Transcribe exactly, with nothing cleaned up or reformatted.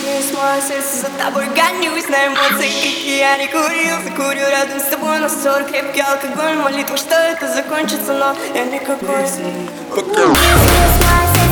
Весь мое сердце за тобой гонюсь на эмоции, какие я не курил. Закурю рядом с тобой на ссор, крепкий алкоголь, молитва, что это закончится, но я никакой. Весь мое сердце